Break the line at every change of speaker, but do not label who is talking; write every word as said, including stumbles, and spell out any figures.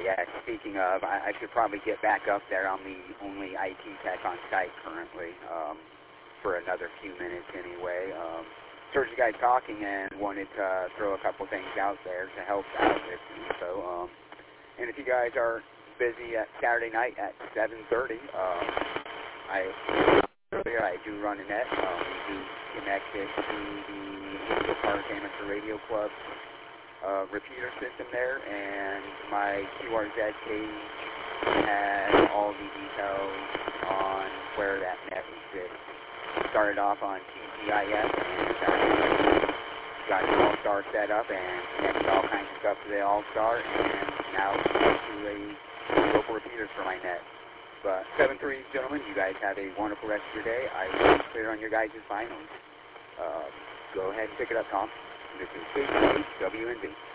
yeah, speaking of, I, I should probably get back up there. I'm the only I T tech on site currently, um, for another few minutes anyway. Um, heard you guys talking and wanted to throw a couple things out there to help out with you. So, um, and if you guys are busy at Saturday night at seven thirty, um, I earlier I do run a net. Um, we do connect it to the Park Amateur Radio Club Uh, repeater system there, and my Q R Z page has all the details on where that net exists. Started off on T G I F and uh, got the All-Star set up and connected all kinds of stuff to the All-Star, and now to a local repeaters for my net. But seven three, gentlemen, you guys have a wonderful rest of your day. I will be clear on your guys' finals. Uh, go ahead and pick it up, Tom. This is H W N B.